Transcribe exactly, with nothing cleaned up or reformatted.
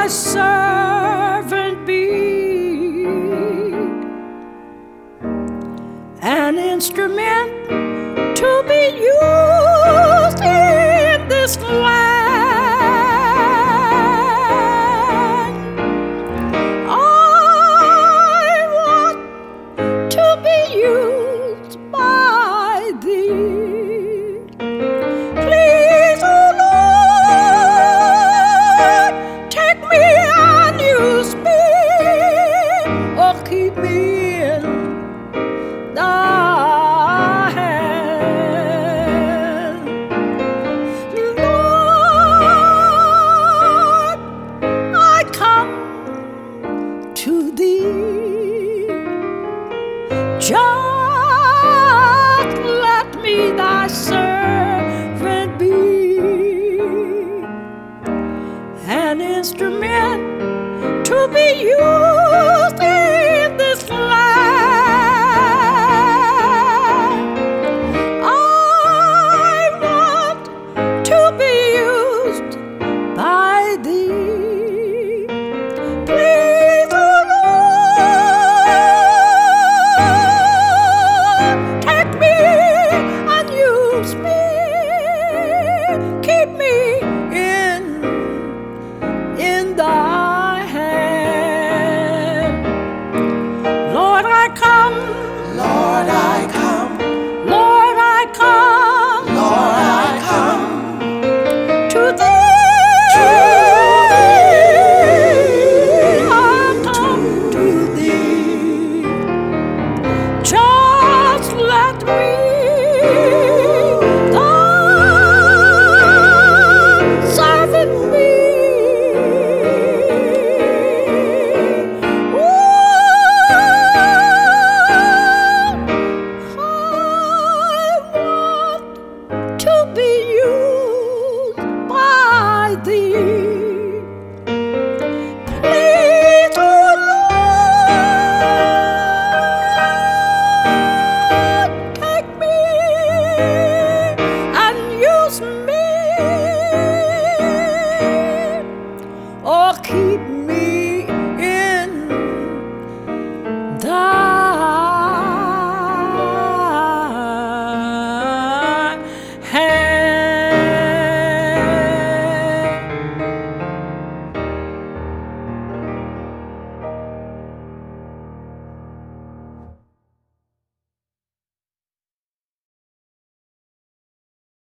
servant be, an instrument to be used in this land. I want to be used by thee. Please, oh Lord, take me and use me, or keep me in thy hand. Lord, I come to thee. Just let me thy servant be, an instrument to be used in this land. I want to be used by thee. Please, oh Lord, take me and use me, keep me in in thy hand. Lord, I come, Lord, I come, Lord, I come, Lord, I come to thee. I come to thee. Just let me thy servant be. Ooh, I want to be used by thee.